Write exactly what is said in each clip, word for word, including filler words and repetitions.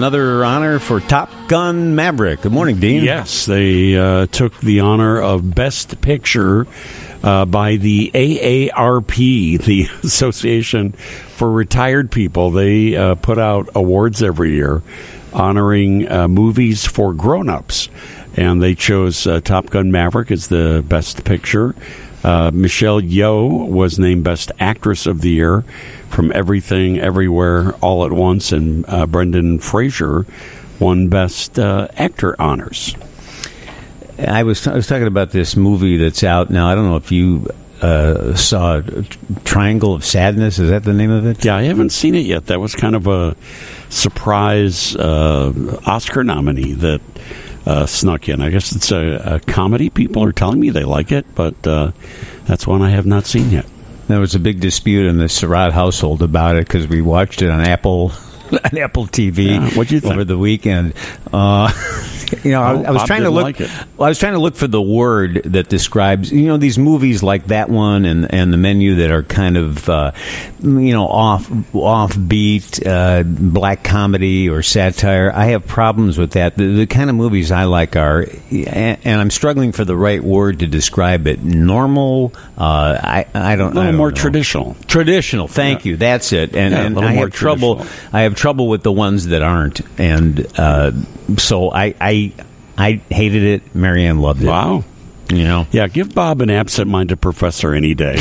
another honor for Top Gun Maverick. Good morning, Dean. Yes, they uh, took the honor of Best Picture uh, by the A A R P, the Association for Retired People. They uh, put out awards every year honoring uh, movies for grown-ups. And they chose uh, Top Gun Maverick as the Best Picture. Uh, Michelle Yeoh was named Best Actress of the Year from Everything, Everywhere, All at Once, and uh, Brendan Fraser won Best uh, Actor honors. I was I was talking about this movie that's out now. I don't know if you uh, saw Triangle of Sadness. Is that the name of it? Yeah, I haven't seen it yet. That was kind of a surprise uh, Oscar nominee that Uh, snuck in. I guess it's a, a comedy. People are telling me they like it, but uh, that's one I have not seen yet. There was a big dispute in the Surratt household about it because we watched it on Apple on Apple T V. Yeah, what'd you think? Over the weekend? Uh, you know, oh, I, I was Bob trying to look. Like it. Well, I was trying to look for the word that describes, you know, these movies like that one and and the menu that are kind of, uh, you know, off offbeat, uh, black comedy or satire. I have problems with that. The, the kind of movies I like are, and, and I'm struggling for the right word to describe it. Normal. Uh, I I don't. A little I don't more know. traditional. Traditional. Thank yeah. you. That's it. And, yeah, and I have trouble. I have trouble with the ones that aren't. And uh, so I, I I hated it. Marianne loved it. Wow. You know. Yeah, give Bob an absent-minded professor any day.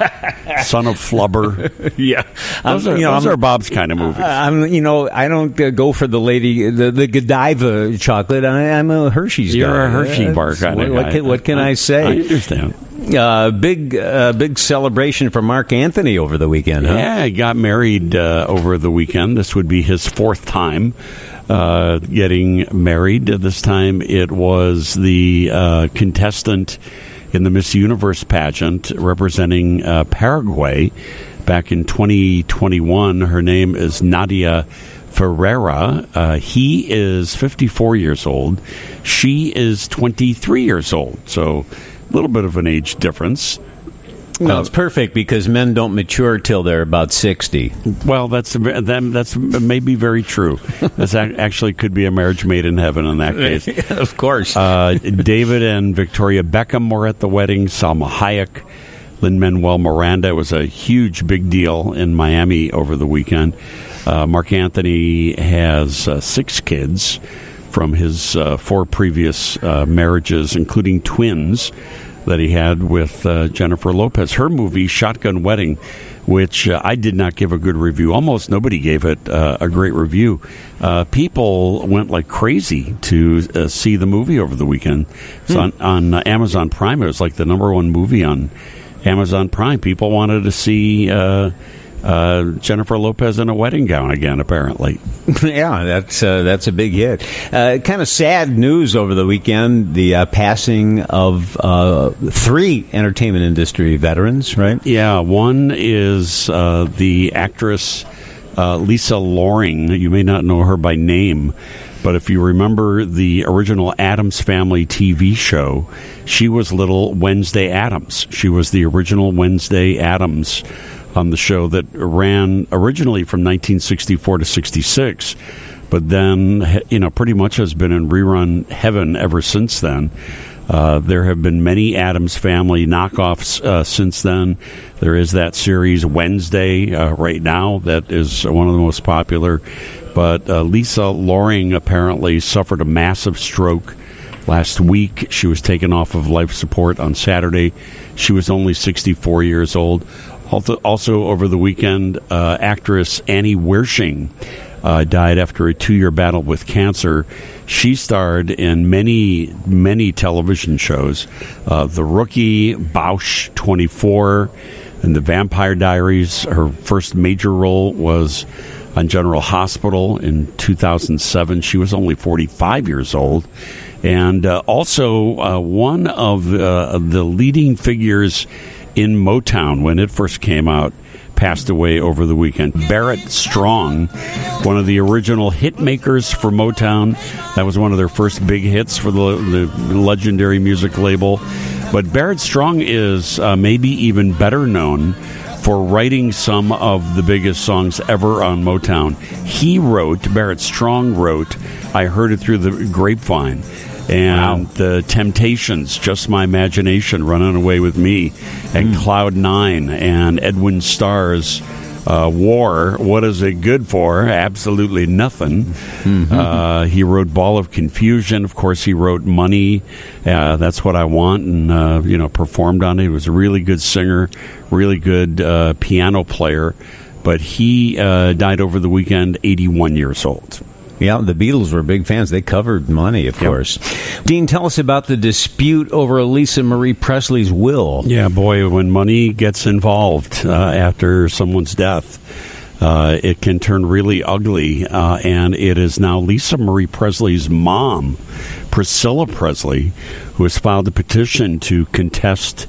Son of Flubber. Yeah, those, um, are, you know, those I'm, are Bob's kind of movies. I'm, you know, I don't uh, go for the lady, the, the Godiva chocolate. I, I'm a Hershey's You're guy. a Hershey uh, bar kind what, of what guy. Can, what can I, I say? I understand. Uh, big, uh, big celebration for Mark Anthony over the weekend. Huh? Yeah, he got married uh, over the weekend. This would be his fourth time uh, getting married. This time it was the uh, contestant in the Miss Universe pageant representing uh, Paraguay back in twenty twenty-one. Her name is Nadia Ferreira. Uh, he is fifty-four years old. She is twenty-three years old. So a little bit of an age difference. No, it's perfect because men don't mature till they're about sixty. Well, that's that, that's maybe very true. This actually could be a marriage made in heaven in that case. Of course. Uh, David and Victoria Beckham were at the wedding. Salma Hayek, Lin-Manuel Miranda. It was a huge, big deal in Miami over the weekend. Uh, Mark Anthony has uh, six kids from his uh, four previous uh, marriages, including twins that he had with uh, Jennifer Lopez. Her movie, Shotgun Wedding, which uh, I did not give a good review. Almost nobody gave it uh, a great review. Uh, people went like crazy to uh, see the movie over the weekend. It's hmm. on, on uh, Amazon Prime. It was like the number one movie on Amazon Prime. People wanted to see uh, uh, Jennifer Lopez in a wedding gown again, apparently. Yeah, that's uh, that's a big hit. Uh, kind of sad news over the weekend, the uh, passing of uh, three entertainment industry veterans, right? Yeah, one is uh, the actress uh, Lisa Loring. You may not know her by name, but if you remember the original Addams Family T V show, she was little Wednesday Addams. She was the original Wednesday Addams on the show that ran originally from nineteen sixty-four to sixty-six, but then, you know, pretty much has been in rerun heaven ever since then. Uh, there have been many Addams Family knockoffs uh, since then. There is that series Wednesday uh, right now that is one of the most popular. But uh, Lisa Loring apparently suffered a massive stroke last week. She was taken off of life support on Saturday. She was only sixty-four years old. Also, also over the weekend, uh, actress Annie Wersching uh, died after a two-year battle with cancer. She starred in many, many television shows. Uh, The Rookie, Bausch twenty-four, and The Vampire Diaries. Her first major role was on General Hospital in two thousand seven. She was only forty-five years old. And uh, also uh, one of uh, the leading figures in Motown when it first came out passed away over the weekend. Barrett Strong, one of the original hit makers for Motown. That was one of their first big hits for the, the legendary music label. But Barrett Strong is uh, maybe even better known for writing some of the biggest songs ever on Motown. He wrote, Barrett Strong wrote, I Heard It Through the Grapevine. And wow. The Temptations, Just My Imagination, Running Away With Me, and mm. Cloud Nine, and Edwin Starr's uh, War, What Is It Good For? Absolutely nothing. Mm-hmm. Uh, he wrote Ball of Confusion. Of course, he wrote Money, uh, That's What I Want, and, uh, you know, performed on it. He was a really good singer, really good uh, piano player, but he uh, died over the weekend, eighty-one years old. Yeah, the Beatles were big fans. They covered Money, of yep. course. Dean, tell us about the dispute over Lisa Marie Presley's will. Yeah, boy, when money gets involved uh, after someone's death, uh, it can turn really ugly. Uh, and it is now Lisa Marie Presley's mom, Priscilla Presley, who has filed a petition to contest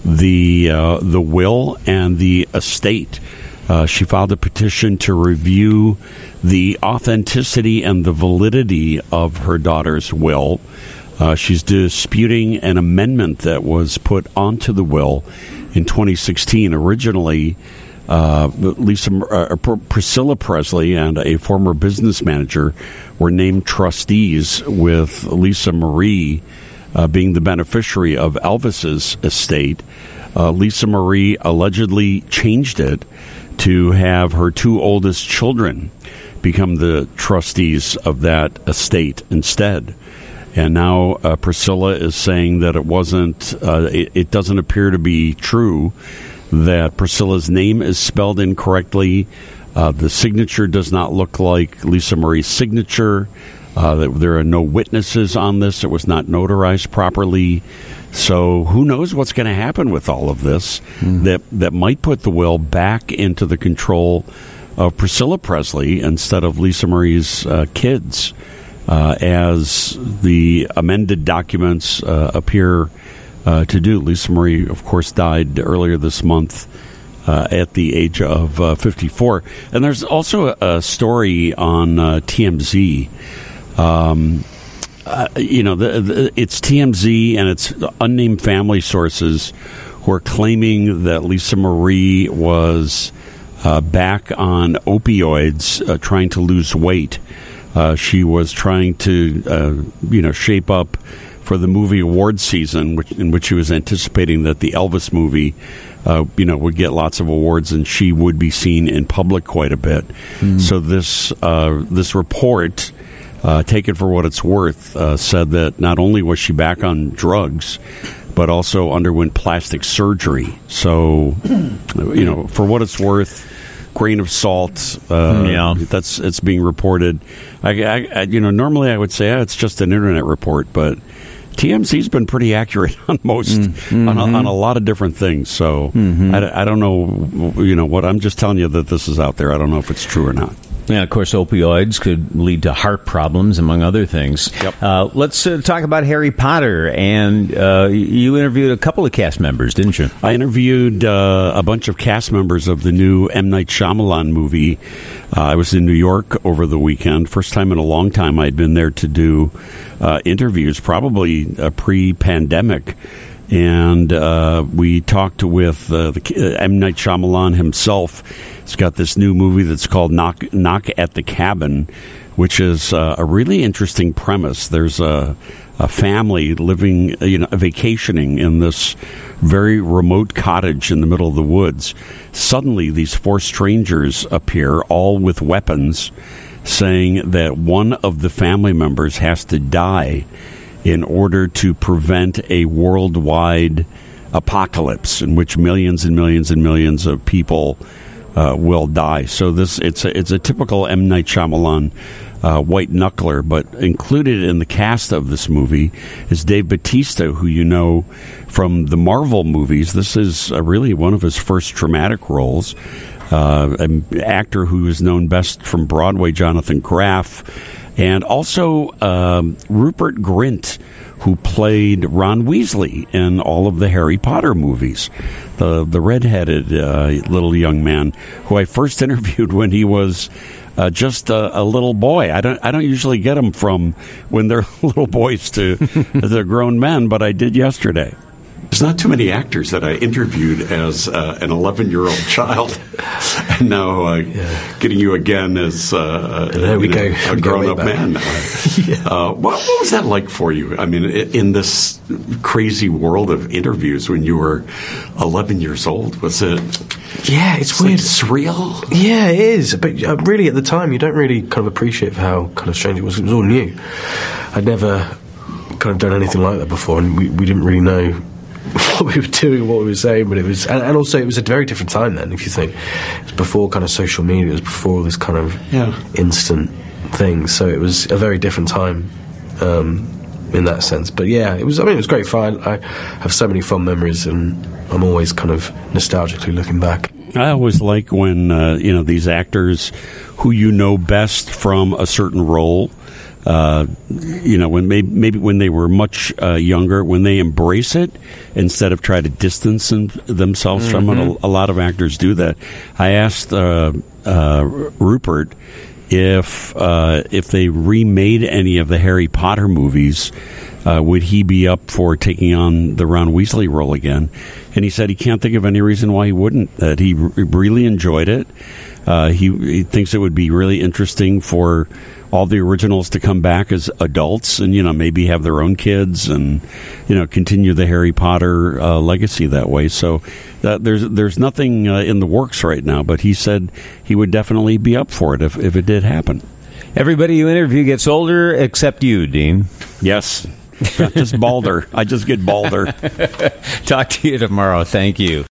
the uh, the will and the estate. Uh, she filed a petition to review the authenticity and the validity of her daughter's will. Uh, she's disputing an amendment that was put onto the will in twenty sixteen. Originally, uh, Lisa uh, Priscilla Presley and a former business manager were named trustees, with Lisa Marie uh, being the beneficiary of Elvis's estate. Uh, Lisa Marie allegedly changed it to have her two oldest children become the trustees of that estate instead. And now uh, Priscilla is saying that it wasn't, uh, it, it doesn't appear to be true, that Priscilla's name is spelled incorrectly. Uh, the signature does not look like Lisa Marie's signature. Uh, that there are no witnesses on this. It was not notarized properly. So who knows what's going to happen with all of this mm. that, that might put the will back into the control of Priscilla Presley instead of Lisa Marie's uh, kids, uh, as the amended documents uh, appear uh, to do. Lisa Marie, of course, died earlier this month uh, at the age of uh, fifty-four. And there's also a, a story on uh, T M Z. Um, uh, you know, the, the, it's T M Z and it's unnamed family sources who are claiming that Lisa Marie was uh, back on opioids, uh, trying to lose weight. Uh, she was trying to, uh, you know, shape up for the movie award season, which, in which she was anticipating that the Elvis movie, uh, you know, would get lots of awards, and she would be seen in public quite a bit. Mm. So this uh, this report, uh, take it for what it's worth, uh, said that not only was she back on drugs, but also underwent plastic surgery. So, you know, for what it's worth, grain of salt. Uh, yeah, that's it's being reported. I, I, I, you know, normally I would say oh, it's just an internet report, but T M Z's been pretty accurate on most, mm-hmm. on, a, on a lot of different things. So mm-hmm. I, I don't know, you know, what I'm just telling you that this is out there. I don't know if it's true or not. Yeah, of course, opioids could lead to heart problems, among other things. Yep. Uh, let's uh, talk about Harry Potter. And uh, you interviewed a couple of cast members, didn't you? I interviewed uh, a bunch of cast members of the new M. Night Shyamalan movie. Uh, I was in New York over the weekend. First time in a long time I'd been there to do uh, interviews, probably uh, pre-pandemic. And uh, we talked with uh, the, uh, M. Night Shyamalan himself. He's got this new movie that's called Knock, Knock at the Cabin, which is uh, a really interesting premise. There's a, a family living, you know, vacationing in this very remote cottage in the middle of the woods. Suddenly, these four strangers appear, all with weapons, saying that one of the family members has to die in order to prevent a worldwide apocalypse in which millions and millions and millions of people uh, will die. So this it's a, it's a typical M. Night Shyamalan uh, white knuckler, but included in the cast of this movie is Dave Bautista, who you know from the Marvel movies. This is uh, really one of his first dramatic roles. Uh, an actor who is known best from Broadway, Jonathan Graff. And also um, Rupert Grint, who played Ron Weasley in all of the Harry Potter movies, the the redheaded uh, little young man who I first interviewed when he was uh, just a, a little boy. I don't I don't usually get them from when they're little boys to they're grown men, but I did yesterday. There's not too many actors that I interviewed as uh, an eleven-year-old child, and now uh, yeah. getting you again as uh, there we know, go. a we grown-up go man. yeah. uh, what, what was that like for you? I mean, in this crazy world of interviews when you were eleven years old, was it? Yeah, it's, it's weird. Like surreal? Yeah, it is. But uh, really, at the time, you don't really kind of appreciate how kind of strange it was. It was all new. I'd never kind of done anything like that before, and we, we didn't really know what we were doing, what we were saying, but it was, and, and also it was a very different time then. If you think it was before kind of social media, it was before all this kind of yeah. instant thing. So it was a very different time um, in that sense. But yeah, it was. I mean, it was great fun. I have so many fond memories, and I'm always kind of nostalgically looking back. I always like when uh, you know these actors who you know best from a certain role. Uh, you know, when maybe, maybe when they were much uh, younger, when they embrace it instead of try to distance them, themselves mm-hmm. from it. A, a lot of actors do that. I asked uh, uh, Rupert if uh, if they remade any of the Harry Potter movies, uh, would he be up for taking on the Ron Weasley role again? And he said he can't think of any reason why he wouldn't. That he r- really enjoyed it. Uh, he, he thinks it would be really interesting for all the originals to come back as adults and, you know, maybe have their own kids and, you know, continue the Harry Potter uh, legacy that way. So uh, there's there's nothing uh, in the works right now, but he said he would definitely be up for it if, if it did happen. Everybody you interview gets older except you, Dean. Yes. Not just balder. I just get balder. Talk to you tomorrow. Thank you.